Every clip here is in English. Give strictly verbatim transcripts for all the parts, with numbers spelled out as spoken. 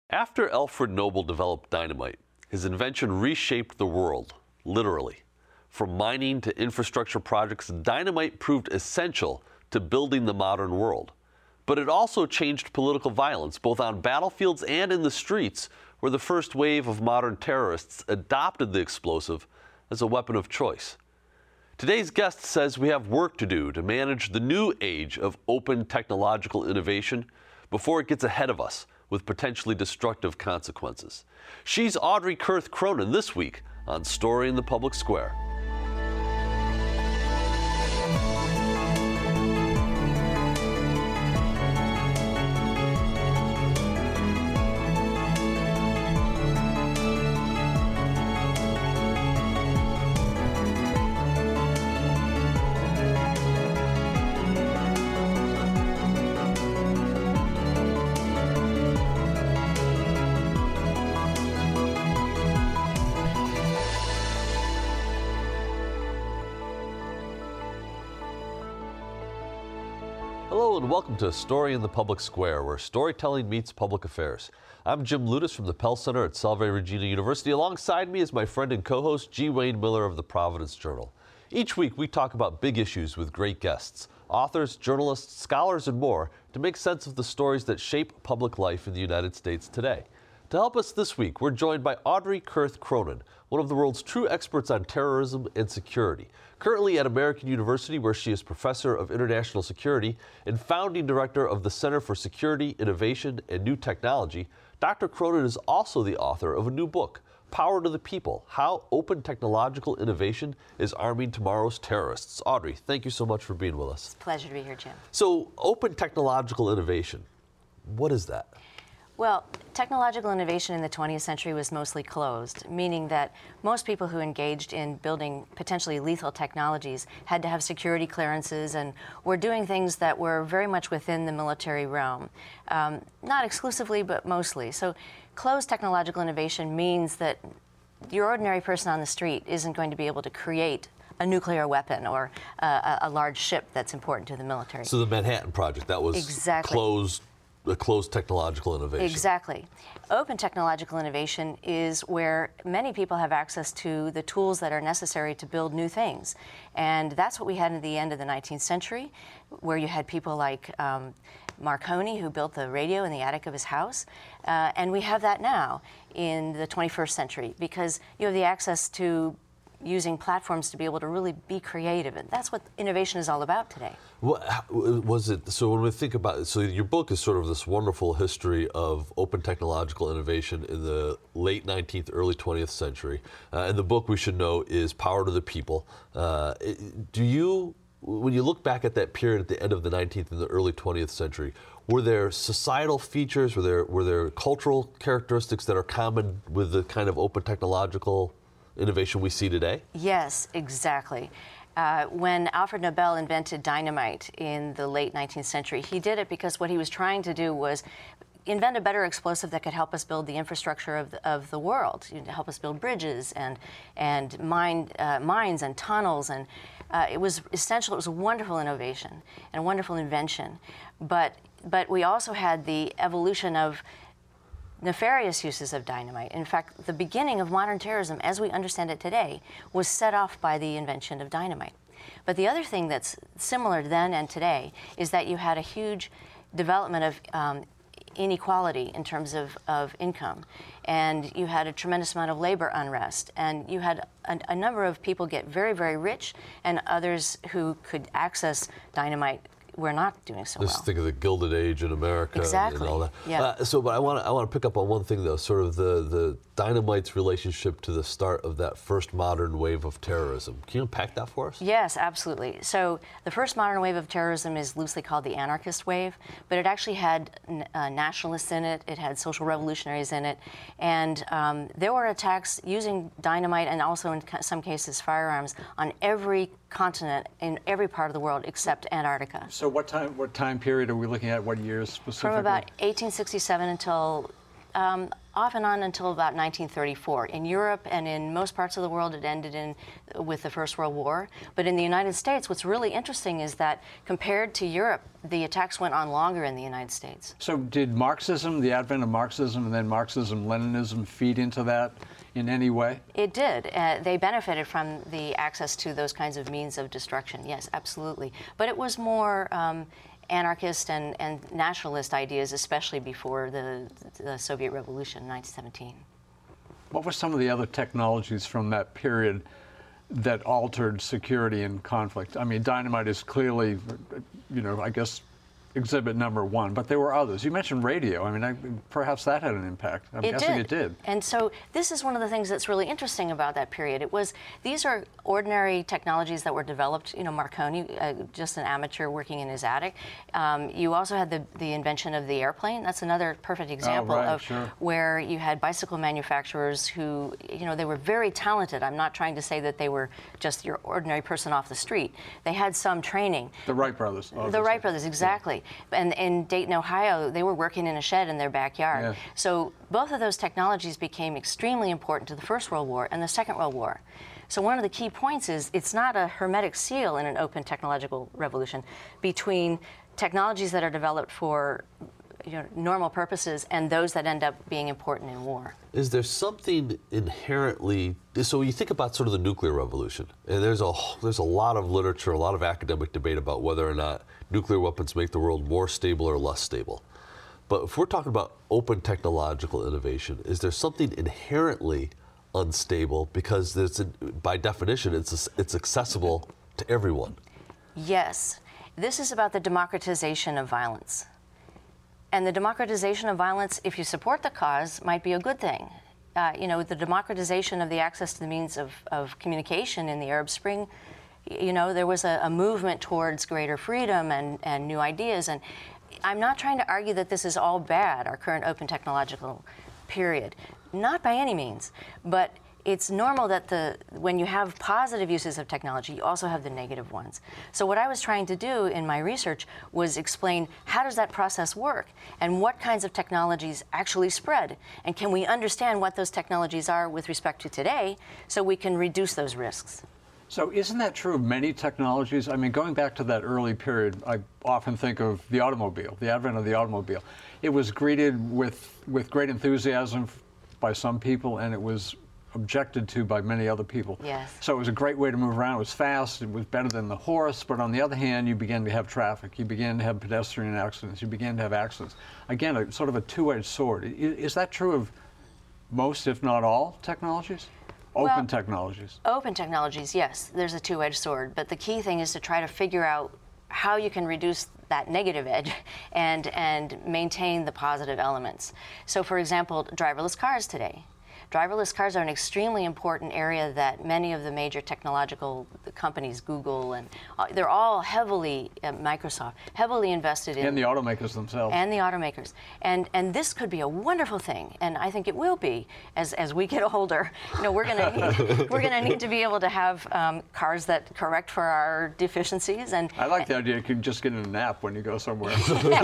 After Alfred Nobel developed dynamite, his invention reshaped the world, literally. From mining to infrastructure projects, dynamite proved essential to building the modern world. But it also changed political violence, both on battlefields and in the streets, where the first wave of modern terrorists adopted the explosive as a weapon of choice. Today's guest says we have work to do to manage the new age of open technological innovation before it gets ahead of us with potentially destructive consequences. She's Audrey Kurth Cronin this week on Story in the Public Square. Hello and welcome to Story in the Public Square, where storytelling meets public affairs. I'm Jim Lutis from the Pell Center at Salve Regina University. Alongside me is my friend and co-host G. Wayne Miller of the Providence Journal. Each week we talk about big issues with great guests, authors, journalists, scholars, and more to make sense of the stories that shape public life in the United States today. To help us this week, we're joined by Audrey Kurth Cronin, one of the world's true experts on terrorism and security. Currently at American University, where she is Professor of International Security and founding director of the Center for Security, Innovation, and New Technology, Doctor Cronin is also the author of a new book, Power to the People: How Open Technological Innovation is Arming Tomorrow's Terrorists. Audrey, thank you so much for being with us. It's a pleasure to be here, Jim. So, open technological innovation, what is that? Well, technological innovation in the twentieth century was mostly closed, meaning that most people who engaged in building potentially lethal technologies had to have security clearances and were doing things that were very much within the military realm. Um, not exclusively, but mostly. So closed technological innovation means that your ordinary person on the street isn't going to be able to create a nuclear weapon or uh, a, a large ship that's important to the military. So the Manhattan Project, that was exactly. closed. A closed technological innovation. Exactly. Open technological innovation is where many people have access to the tools that are necessary to build new things. And that's what we had at the end of the nineteenth century, where you had people like um, Marconi, who built the radio in the attic of his house. Uh, and we have that now in the twenty-first century, because you have the access to using platforms to be able to really be creative. And that's what innovation is all about today. What was it? So when we think about it, so your book is sort of this wonderful history of open technological innovation in the late nineteenth, early twentieth century. Uh, and the book, we should know, is Power to the People. Uh, do you, when you look back at that period at the end of the nineteenth and the early twentieth century, were there societal features, were there, were there cultural characteristics that are common with the kind of open technological innovation we see today? Yes, exactly. Uh, when Alfred Nobel invented dynamite in the late nineteenth century, he did it because what he was trying to do was invent a better explosive that could help us build the infrastructure of the, of the world, you know, to help us build bridges and, and mine, uh, mines and tunnels. And uh, it was essential. It was a wonderful innovation and a wonderful invention. But, but we also had the evolution of nefarious uses of dynamite. In fact, the beginning of modern terrorism, as we understand it today, was set off by the invention of dynamite. But the other thing that's similar then and today is that you had a huge development of um, inequality in terms of, of income. And you had a tremendous amount of labor unrest. And you had a, a number of people get very, very rich, and others who could access dynamite we're not doing so well. Just think of the Gilded Age in America exactly. and all that. Yeah. Uh, so, but I want to I want to pick up on one thing though, sort of the the dynamite's relationship to the start of that first modern wave of terrorism. Can you unpack that for us? Yes, absolutely. So the first modern wave of terrorism is loosely called the anarchist wave, but it actually had uh, nationalists in it. It had social revolutionaries in it, and um, there were attacks using dynamite and also in some cases firearms on every continent in every part of the world except Antarctica. So what time what time period are we looking at? What years specifically? From about eighteen sixty-seven until um, off and on until about nineteen thirty-four. In Europe and in most parts of the world, it ended in with the First World War. But in the United States, what's really interesting is that compared to Europe, the attacks went on longer in the United States. So did Marxism, the advent of Marxism, and then Marxism-Leninism feed into that in any way? It did. Uh, they benefited from the access to those kinds of means of destruction. Yes, absolutely. But it was more um, anarchist and, and nationalist ideas, especially before the, the Soviet Revolution in nineteen seventeen. What were some of the other technologies from that period that altered security and conflict? I mean, dynamite is clearly, you know, I guess, exhibit number one, but there were others. You mentioned radio. I mean, I, perhaps that had an impact. I'm it guessing did. it did. And so this is one of the things that's really interesting about that period. It was, these are ordinary technologies that were developed, you know, Marconi, uh, just an amateur working in his attic. Um, you also had the, the invention of the airplane. That's another perfect example oh, right, of sure. where you had bicycle manufacturers who, you know, they were very talented. I'm not trying to say that they were just your ordinary person off the street. They had some training. The Wright brothers. Obviously. The Wright brothers, exactly. Yeah. And in Dayton, Ohio, they were working in a shed in their backyard. Yeah. So both of those technologies became extremely important to the First World War and the Second World War. So one of the key points is it's not a hermetic seal in an open technological revolution between technologies that are developed for, you know, normal purposes and those that end up being important in war. Is there something inherently, so you think about sort of the nuclear revolution, and there's a, there's a lot of literature, a lot of academic debate about whether or not nuclear weapons make the world more stable or less stable. But if we're talking about open technological innovation, is there something inherently unstable because there's a, by definition it's, it's accessible to everyone? Yes. This is about the democratization of violence. And the democratization of violence, if you support the cause, might be a good thing. Uh, you know, the democratization of the access to the means of, of communication in the Arab Spring, you know, there was a, a movement towards greater freedom and, and new ideas. And I'm not trying to argue that this is all bad, our current open technological period. Not by any means. But it's normal that the when you have positive uses of technology, you also have the negative ones. So what I was trying to do in my research was explain how does that process work and what kinds of technologies actually spread, and can we understand what those technologies are with respect to today so we can reduce those risks. So isn't that true of many technologies? I mean, going back to that early period, I often think of the automobile, the advent of the automobile. It was greeted with, with great enthusiasm by some people, and it was objected to by many other people. Yes. So it was a great way to move around. It was fast. It was better than the horse. But on the other hand, you began to have traffic. You began to have pedestrian accidents. You began to have accidents. Again, a, sort of a two-edged sword. Is, is that true of most, if not all, technologies? Open well, technologies. Open technologies, yes. There's a two-edged sword. But the key thing is to try to figure out how you can reduce that negative edge and, and maintain the positive elements. So, for example, driverless cars today. Driverless cars are an extremely important area that many of the major technological companies, Google, and uh, they're all heavily, uh, Microsoft, heavily invested in. And the automakers themselves. And the automakers. And and this could be a wonderful thing, and I think it will be as, as we get older. You know, we're gonna need, we're gonna need to be able to have um, cars that correct for our deficiencies. And I like the idea you can just get in a nap when you go somewhere.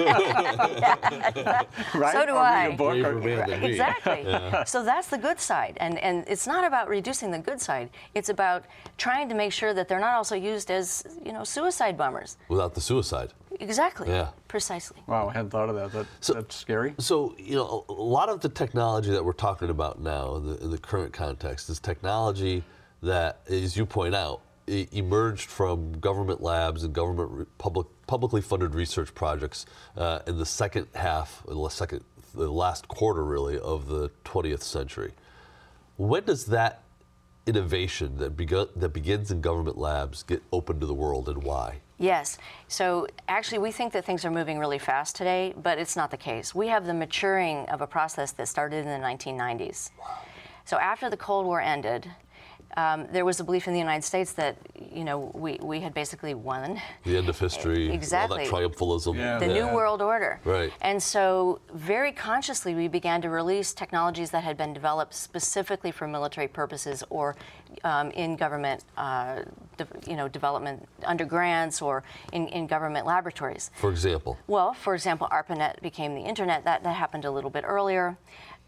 yeah. Right? So do or I. Read a book or, Right. Exactly. Yeah. So that's the good side, and and it's not about reducing the good side. It's about trying to make sure that they're not also used as, you know, suicide bombers. Without the suicide. Exactly. Yeah. Precisely. Wow, I hadn't thought of that. that So- that's scary. So, you know, a a lot of the technology that we're talking about now in the, in the current context is technology that, as you point out, e- emerged from government labs and government re- public, publicly funded research projects uh, in the second half, the second, the last quarter really of the twentieth century. When does that innovation that, begu- that begins in government labs get open to the world, and why? Yes. So actually, we think that things are moving really fast today, but it's not the case. We have the maturing of a process that started in the nineteen nineties. So after the Cold War ended, um, there was a belief in the United States that, you know, we, we had basically won. The end of history, Exactly. all that triumphalism. Yeah. The New World Order. Right. And so very consciously we began to release technologies that had been developed specifically for military purposes or um, in government uh, de- you know, development under grants or in, in government laboratories. For example? Well, for example, ARPANET became the internet. That, that happened a little bit earlier.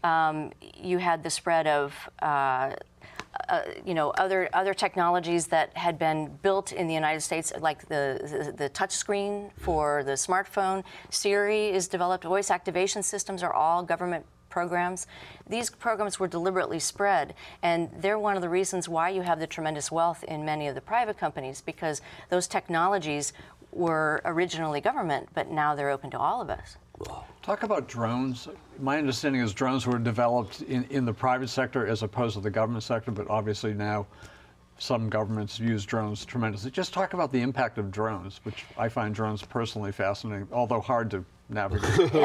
um, you had the spread of uh, Uh, you know, other other technologies that had been built in the United States, like the the, the touch screen for the smartphone. Siri is developed. Voice activation systems are all government programs. These programs were deliberately spread, and they're one of the reasons why you have the tremendous wealth in many of the private companies, because those technologies were originally government, but now they're open to all of us. Talk about drones. My understanding is drones were developed in, in the private sector as opposed to the government sector, but obviously now some governments use drones tremendously. Just talk about the impact of drones, which I find drones personally fascinating, although hard to navigate.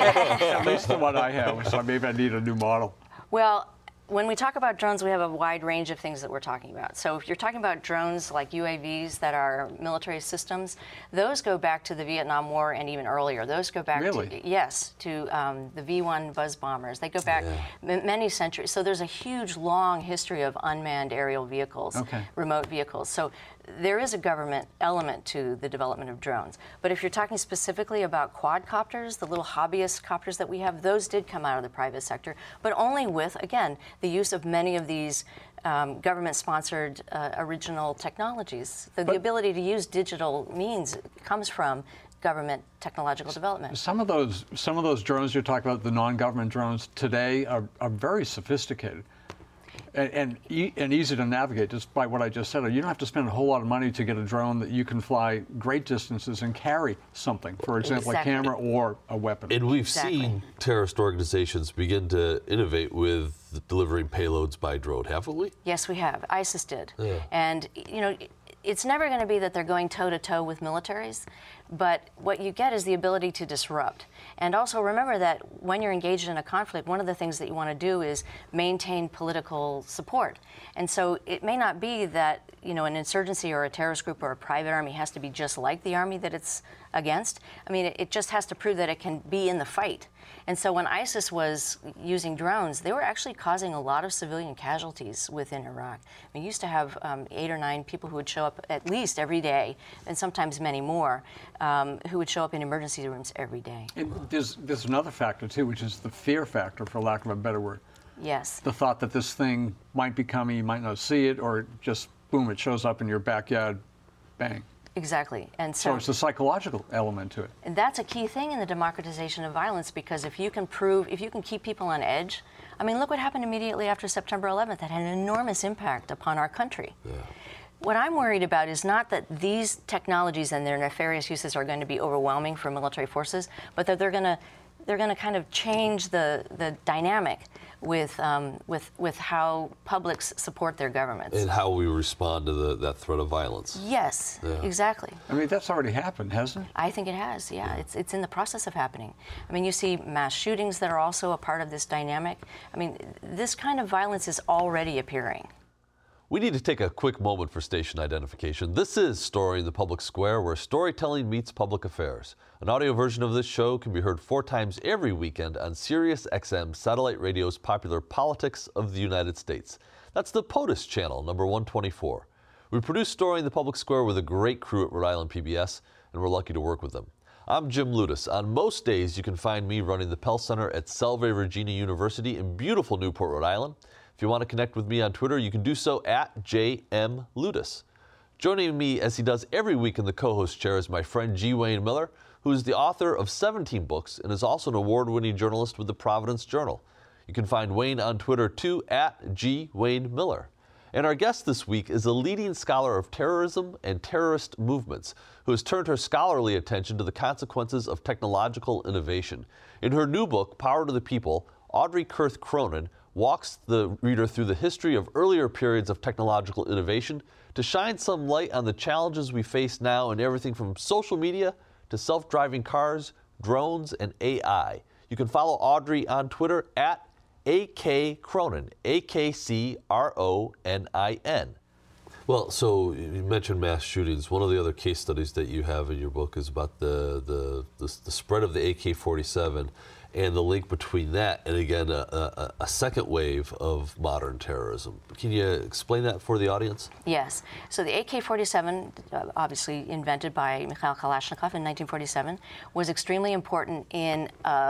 At least the one I have, so maybe I need a new model. Well, when we talk about drones, we have a wide range of things that we're talking about. So if you're talking about drones like U A Vs that are military systems, those go back to the Vietnam War and even earlier. Those go back really? to, yes, to um, the V one Buzz bombers. They go back yeah. many centuries. So there's a huge, long history of unmanned aerial vehicles, okay. remote vehicles. So there is a government element to the development of drones. But if you're talking specifically about quadcopters, the little hobbyist copters that we have, those did come out of the private sector, but only with, again, the use of many of these um, government-sponsored uh, original technologies. The, the ability to use digital means comes from government technological development. Some of those, some of those drones you're talking about, the non-government drones today, are, are very sophisticated. And, and, e and easy to navigate, just by what I just said. You don't have to spend a whole lot of money to get a drone that you can fly great distances and carry something, for example, exactly. a camera or a weapon. And we've exactly. seen terrorist organizations begin to innovate with delivering payloads by drone, haven't we? Yes, we have. ISIS did. Yeah. And, you know, it's never going to be that they're going toe-to-toe with militaries, but what you get is the ability to disrupt. And also remember that when you're engaged in a conflict, one of the things that you want to do is maintain political support. And so it may not be that, you know, an insurgency or a terrorist group or a private army has to be just like the army that it's against. I mean, it, it just has to prove that it can be in the fight. And so when ISIS was using drones, they were actually causing a lot of civilian casualties within Iraq. We used to have um, eight or nine people who would show up at least every day, and sometimes many more, um, who would show up in emergency rooms every day. And there's, there's another factor, too, which is the fear factor, for lack of a better word. Yes. The thought that this thing might be coming, you might not see it, or just, boom, it shows up in your backyard, bang. Exactly. And so, so it's a psychological element to it. And that's a key thing in the democratization of violence, because if you can prove, if you can keep people on edge, I mean, look what happened immediately after September eleventh. That had an enormous impact upon our country. Yeah. What I'm worried about is not that these technologies and their nefarious uses are going to be overwhelming for military forces, but that they're going to they're going to kind of change the the dynamic with um, with with how publics support their governments and how we respond to the, that threat of violence. Yes, yeah. Exactly. I mean, that's already happened, hasn't it? I think it has. Yeah, yeah. it's it's in the process of happening. I mean, you see mass shootings that are also a part of this dynamic. I mean, this kind of violence is already appearing. We need to take a quick moment for station identification. This is Story in the Public Square, where storytelling meets public affairs. An audio version of this show can be heard four times every weekend on Sirius X M Satellite Radio's popular Politics of the United States. That's the POTUS channel, number one twenty-four. We produce Story in the Public Square with a great crew at Rhode Island P B S, and we're lucky to work with them. I'm Jim Ludas. On most days, you can find me running the Pell Center at Salve Regina University in beautiful Newport, Rhode Island. If you want to connect with me on Twitter, you can do so at J M Ludas. Joining me as he does every week in the co-host chair is my friend G. Wayne Miller, who is the author of seventeen books and is also an award-winning journalist with the Providence Journal. You can find Wayne on Twitter too at G. Wayne Miller. And our guest this week is a leading scholar of terrorism and terrorist movements who has turned her scholarly attention to the consequences of technological innovation. In her new book, Power to the People, Audrey Kurth Cronin walks the reader through the history of earlier periods of technological innovation to shine some light on the challenges we face now in everything from social media to self-driving cars, drones, and A I. You can follow Audrey on Twitter at A K Cronin, A K C R O N I N. Well, so you mentioned mass shootings. One of the other case studies that you have in your book is about the, the, the, the spread of the A K forty-seven and the link between that and, again, a, a, a second wave of modern terrorism. Can you explain that for the audience? Yes. So the A K forty-seven, uh, obviously invented by Mikhail Kalashnikov in nineteen forty-seven, was extremely important in uh,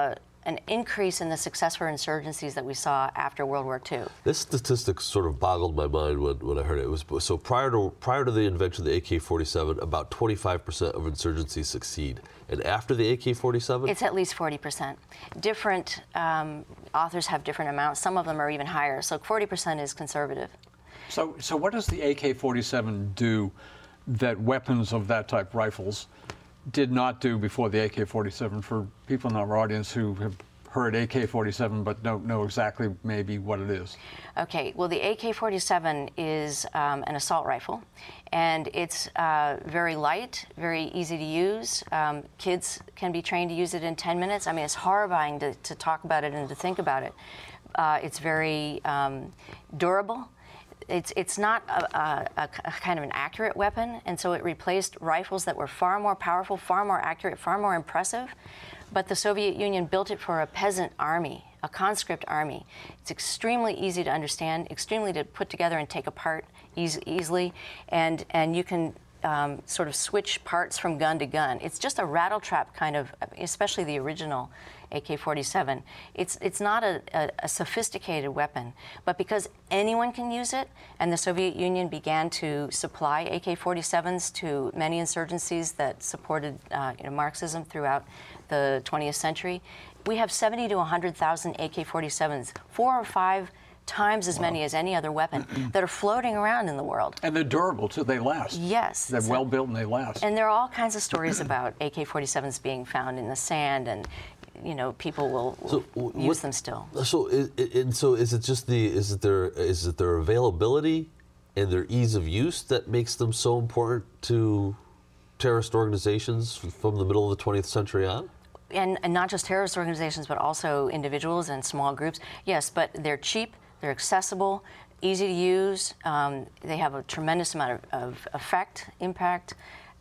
an increase in the success for insurgencies that we saw after World War Two. This statistic sort of boggled my mind when, when I heard it. It was so prior to prior to the invention of the A K forty-seven, about twenty-five percent of insurgencies succeed, and after the A K forty-seven, it's at least forty percent. Different um, authors have different amounts. Some of them are even higher. So forty percent is conservative. So, so what does the A K forty-seven do that weapons of that type, rifles, did not do before the A K forty-seven, for people in our audience who have heard A K forty-seven but don't know exactly maybe what it is? Okay, well, the A K forty-seven is um, an assault rifle, and it's uh, very light, very easy to use. Um, kids can be trained to use it in ten minutes. I mean, it's horrifying to, to talk about it and to think about it. Uh, it's very um, durable. It's, it's not a, a, a kind of an accurate weapon, and so it replaced rifles that were far more powerful, far more accurate, far more impressive. But the Soviet Union built it for a peasant army, a conscript army. It's extremely easy to understand, extremely to put together and take apart eas easily, and, and you can um, sort of switch parts from gun to gun. It's just a rattle trap kind of, especially the original A K forty-seven. It's, it's not a, a, a sophisticated weapon, but because anyone can use it, and the Soviet Union began to supply A K forty-sevens to many insurgencies that supported uh, you know, Marxism throughout the twentieth century, we have seventy to one hundred thousand A K forty-sevens, four or five times as wow. many as any other weapon that are floating around in the world. And they're durable too, they last. Yes. They're so, well built and they last. And there are all kinds of stories about A K forty-sevens being found in the sand, and you know, people will, will so, use what, them still. So, is, and so is it just the, is it their, is it their availability and their ease of use that makes them so important to terrorist organizations from the middle of the twentieth century on? And, and not just terrorist organizations, but also individuals and small groups. Yes, but they're cheap, they're accessible, easy to use. Um, they have a tremendous amount of, of effect, impact,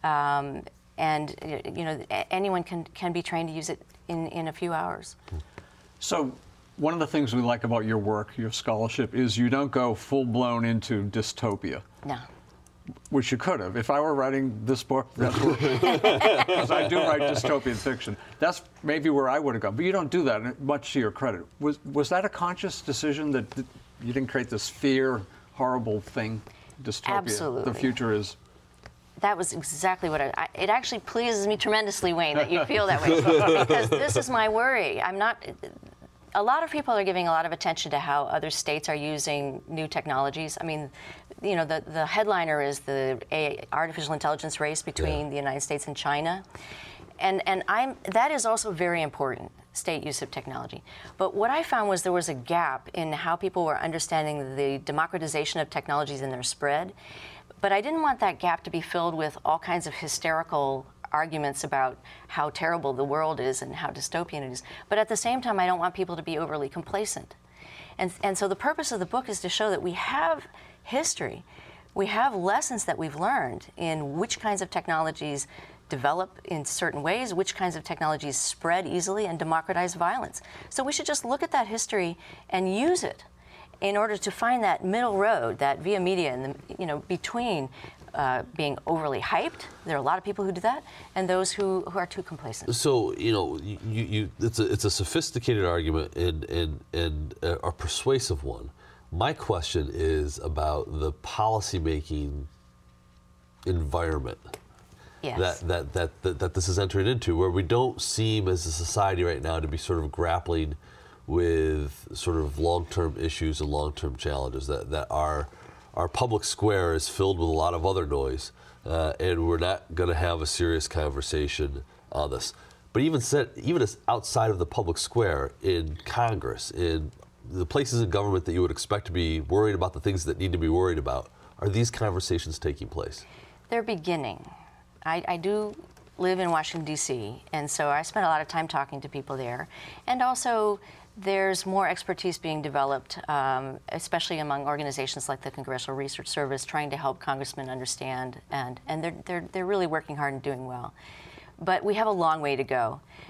um, and you know, anyone can can be trained to use it in in a few hours. So, one of the things we like about your work, your scholarship, is you don't go full blown into dystopia. No. Which you could have. If I were writing this book, that's where, because I do write dystopian fiction, that's maybe where I would have gone. But you don't do that, much to your credit. Was was that a conscious decision that, that you didn't create this fear, horrible thing, dystopia? Absolutely. The future is. That was exactly what I, I, it actually pleases me tremendously, Wayne, that you feel that way, because this is my worry. I'm not, a lot of people are giving a lot of attention to how other states are using new technologies. I mean, you know, the, the headliner is the a, artificial intelligence race between yeah. the United States and China. And, and I'm, that is also very important, state use of technology. But what I found was there was a gap in how people were understanding the democratization of technologies and their spread. But I didn't want that gap to be filled with all kinds of hysterical arguments about how terrible the world is and how dystopian it is. But at the same time, I don't want people to be overly complacent. And, and so the purpose of the book is to show that we have history. We have lessons that we've learned in which kinds of technologies develop in certain ways, which kinds of technologies spread easily and democratize violence. So we should just look at that history and use it in order to find that middle road, that via media, and the, you know, between uh, being overly hyped, there are a lot of people who do that, and those who, who are too complacent. So, you know, you, you, it's, a, it's a sophisticated argument and, and, and a persuasive one. My question is about the policymaking environment yes. that, that, that, that, that this is entering into, where we don't seem as a society right now to be sort of grappling with sort of long-term issues and long-term challenges, that, that our, our public square is filled with a lot of other noise, uh, and we're not going to have a serious conversation on this. But even said, even as outside of the public square, in Congress, in the places in government that you would expect to be worried about the things that need to be worried about, are these conversations taking place? They're beginning. I, I do live in Washington, D C, and so I spend a lot of time talking to people there. And also, there's more expertise being developed, um, especially among organizations like the Congressional Research Service, trying to help congressmen understand, and, and they're, they're, they're really working hard and doing well. But we have a long way to go.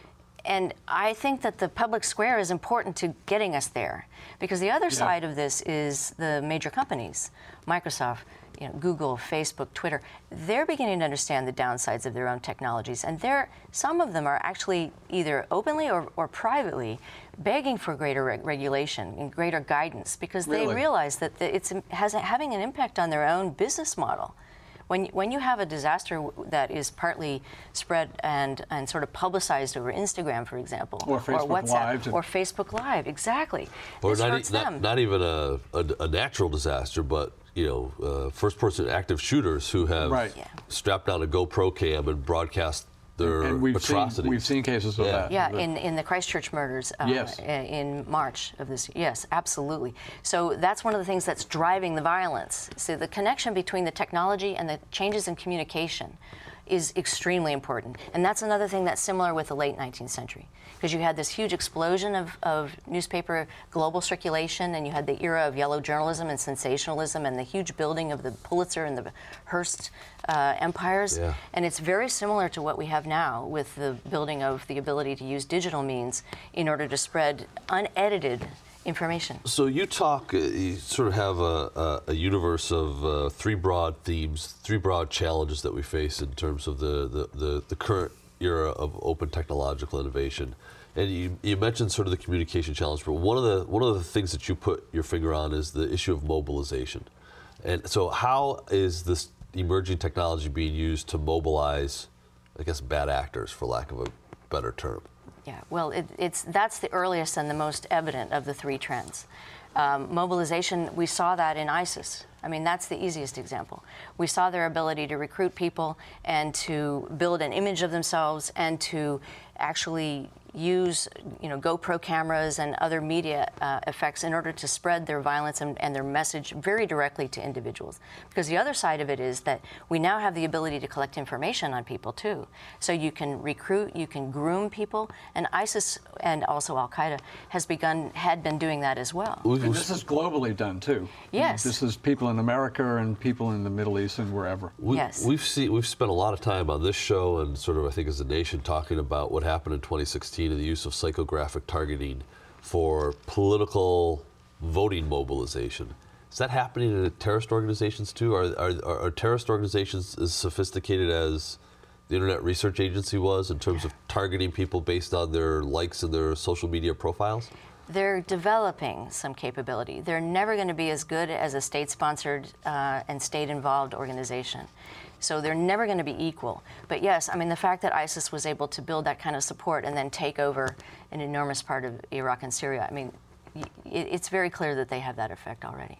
and I think that the public square is important to getting us there, because the other Yeah. side of this is the major companies, Microsoft, you know, Google, Facebook, Twitter. They're beginning to understand the downsides of their own technologies, and they're, some of them are actually either openly or, or privately begging for greater reg regulation and greater guidance, because Really? they realize that the, it's has having an impact on their own business model. When, when you have a disaster that is partly spread and, and sort of publicized over Instagram, for example, Or Facebook WhatsApp, Live. or Facebook Live, exactly. Or This not, hurts e- not, them. not even a, a, a natural disaster, but you know, uh, first-person active shooters who have Right. Yeah. strapped down a GoPro cam and broadcast their And we've atrocities. seen, we've seen cases of Yeah. that. Yeah, The- in, in the Christchurch murders uh, Yes. i- in March of this year. Yes, absolutely. So that's one of the things that's driving the violence. So the connection between the technology and the changes in communication is extremely important. And that's another thing that's similar with the late nineteenth century, because you had this huge explosion of, of newspaper global circulation, and you had the era of yellow journalism and sensationalism and the huge building of the Pulitzer and the Hearst uh, empires. Yeah. And it's very similar to what we have now with the building of the ability to use digital means in order to spread unedited information. So you talk, uh, you sort of have a, a, a universe of uh, three broad themes, three broad challenges that we face in terms of the, the, the, the current era of open technological innovation. And you, you mentioned sort of the communication challenge, but one of the one of the things that you put your finger on is the issue of mobilization. And so how is this emerging technology being used to mobilize, I guess, bad actors, for lack of a better term? Yeah, well, it, it's that's the earliest and the most evident of the three trends. Um, mobilization, we saw that in ISIS. I mean, that's the easiest example. We saw their ability to recruit people and to build an image of themselves and to actually use, you know, GoPro cameras and other media uh, effects in order to spread their violence and, and their message very directly to individuals. Because the other side of it is that we now have the ability to collect information on people too. So you can recruit, you can groom people, and ISIS and also Al-Qaeda has begun, had been doing that as well. And this is globally done too. Yes. This is people in America and people in the Middle East and wherever. We, Yes. We've seen, we've spent a lot of time on this show and sort of, I think, as a nation, talking about what happened in twenty sixteen and the use of psychographic targeting for political voting mobilization. Is that happening in terrorist organizations too? Are, are, are terrorist organizations as sophisticated as the Internet Research Agency was in terms of targeting people based on their likes and their social media profiles? They're developing some capability. They're never going to be as good as a state-sponsored uh, and state-involved organization. So they're never going to be equal. But yes, I mean, the fact that ISIS was able to build that kind of support and then take over an enormous part of Iraq and Syria, I mean, it, it's very clear that they have that effect already.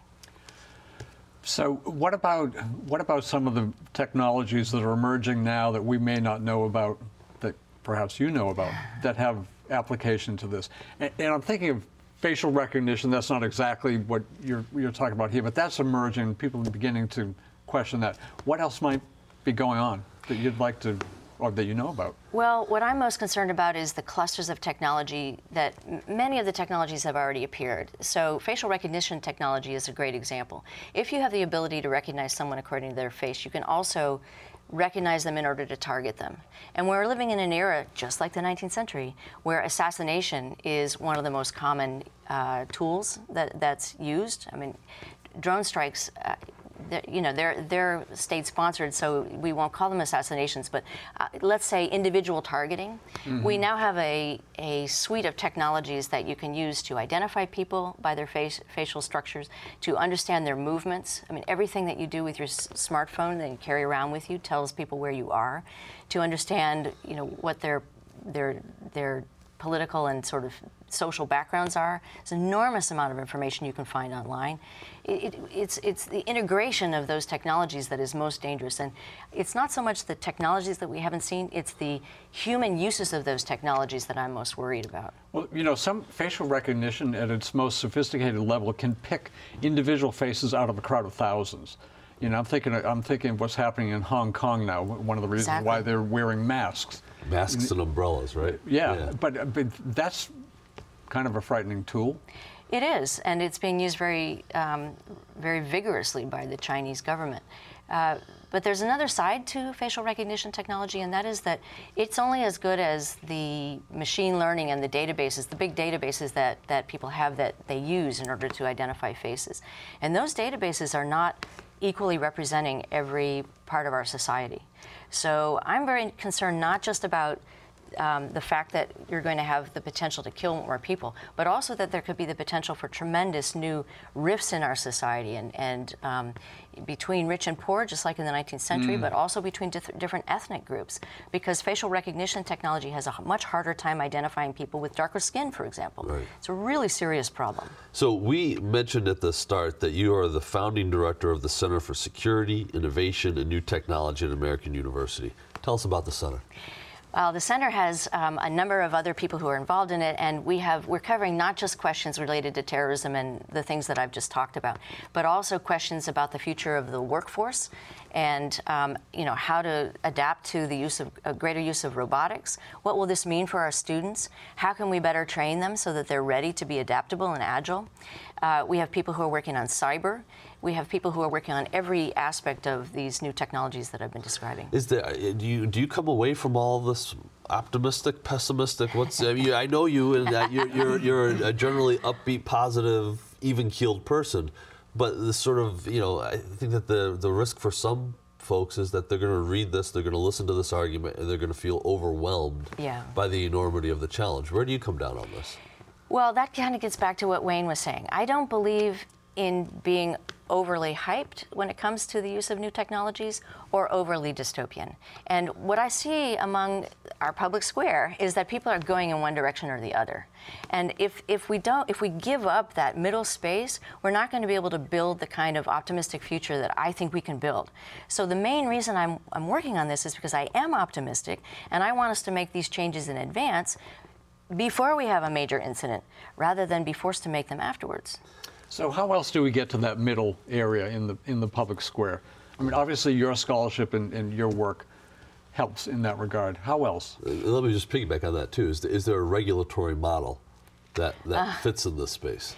So what about what about some of the technologies that are emerging now that we may not know about, that perhaps you know about, that have application to this? And, and I'm thinking of facial recognition. That's not exactly what you're you're talking about here, but that's emerging. People are beginning to question that. What else might be going on that you'd like to, or that you know about? Well, what I'm most concerned about is the clusters of technology that m- many of the technologies have already appeared. So facial recognition technology is a great example. If you have the ability to recognize someone according to their face, you can also recognize them in order to target them. And we're living in an era, just like the nineteenth century, where assassination is one of the most common uh, tools that, that's used. I mean, drone strikes, uh, they're- you know, they're they're state-sponsored, so we won't call them assassinations. But uh, let's say individual targeting. Mm-hmm. We now have a a suite of technologies that you can use to identify people by their face facial structures, to understand their movements. I mean, everything that you do with your s- smartphone that you carry around with you tells people where you are. To understand, you know, what their their their political and sort of social backgrounds are. It's an enormous amount of information you can find online. It, it, it's, it's the integration of those technologies that is most dangerous. And it's not so much the technologies that we haven't seen, it's the human uses of those technologies that I'm most worried about. Well, you know, some facial recognition at its most sophisticated level can pick individual faces out of a crowd of thousands. You know, I'm thinking, I'm thinking of what's happening in Hong Kong now. One of the reasons Exactly. why they're wearing masks. Masks and umbrellas, right? Yeah, Yeah. But, but that's kind of a frightening tool. It is, and it's being used very, um, very vigorously by the Chinese government. Uh, but there's another side to facial recognition technology, and that is that it's only as good as the machine learning and the databases, the big databases that, that people have that they use in order to identify faces. And those databases are not equally representing every part of our society. So I'm very concerned not just about Um, the fact that you're going to have the potential to kill more people, but also that there could be the potential for tremendous new rifts in our society, and, and um, between rich and poor, just like in the nineteenth century, mm. but also between dif different ethnic groups, because facial recognition technology has a much harder time identifying people with darker skin, for example. Right. It's a really serious problem. So we mentioned at the start that you are the founding director of the Center for Security, Innovation, and New Technology at American University. Tell us about the center. Well, the center has um, a number of other people who are involved in it, and we have, we're covering not just questions related to terrorism and the things that I've just talked about, but also questions about the future of the workforce and um, you know, how to adapt to the use of a greater use of robotics. What will this mean for our students? How can we better train them so that they're ready to be adaptable and agile? Uh, we have people who are working on cyber. We have people who are working on every aspect of these new technologies that I've been describing. Is there, do you, do you come away from all this optimistic, pessimistic? What's, I mean, I know you, and that you're, you're, you're a generally upbeat, positive, even-keeled person, but the sort of, you know, I think that the, the risk for some folks is that they're going to read this, they're going to listen to this argument, and they're going to feel overwhelmed yeah. by the enormity of the challenge. Where do you come down on this? Well, that kind of gets back to what Wayne was saying. I don't believe in being overly hyped when it comes to the use of new technologies or overly dystopian. And what I see among our public square is that people are going in one direction or the other. And if, if we don't, if we give up that middle space, we're not going to be able to build the kind of optimistic future that I think we can build. So the main reason I'm, I'm working on this is because I am optimistic, and I want us to make these changes in advance before we have a major incident, rather than be forced to make them afterwards. So how else do we get to that middle area in the in the public square? I mean, obviously your scholarship and, and your work helps in that regard. How else? Let me just piggyback on that too. Is, is there a regulatory model that, that uh, fits in this space?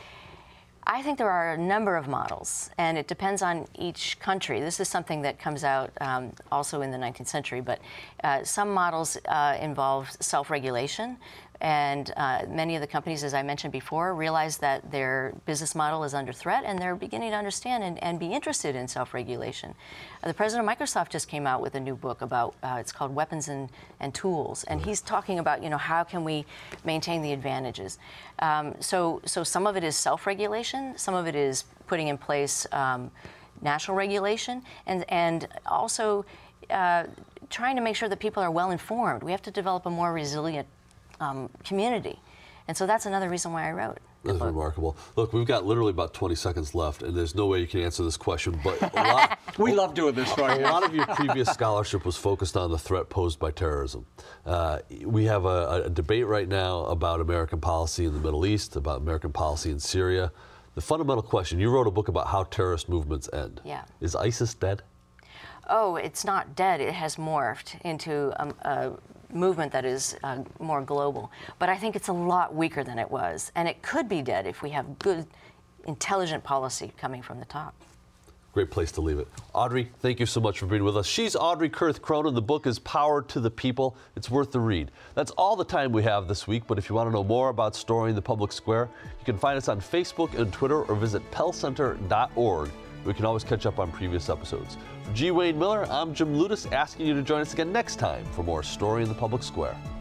I think there are a number of models, and it depends on each country. This is something that comes out um, also in the nineteenth century, but uh, some models uh, involve self-regulation. And uh, many of the companies, as I mentioned before, realize that their business model is under threat, and they're beginning to understand and, and be interested in self-regulation. Uh, the president of Microsoft just came out with a new book about, uh, it's called Weapons and, and Tools, and he's talking about, you know, how can we maintain the advantages. Um, so, so some of it is self-regulation, some of it is putting in place um, national regulation, and, and also uh, trying to make sure that people are well informed. We have to develop a more resilient Um, community. And so that's another reason why I wrote the That's book. remarkable. Look, we've got literally about twenty seconds left, and there's no way you can answer this question, but a lot, we love doing this for you. A lot of your previous scholarship was focused on the threat posed by terrorism. Uh, we have a, a debate right now about American policy in the Middle East, about American policy in Syria. The fundamental question, you wrote a book about how terrorist movements end. Yeah. Is ISIS dead? Oh, it's not dead. It has morphed into a, a movement that is uh, more global. But I think it's a lot weaker than it was. And it could be dead if we have good, intelligent policy coming from the top. Great place to leave it. Audrey, thank you so much for being with us. She's Audrey Kurth Cronin. The book is Power to the People. It's worth the read. That's all the time we have this week, but if you want to know more about Story in the Public Square, you can find us on Facebook and Twitter, or visit pell center dot org. We can always catch up on previous episodes. For G. Wayne Miller, I'm Jim Ludes, asking you to join us again next time for more Story in the Public Square.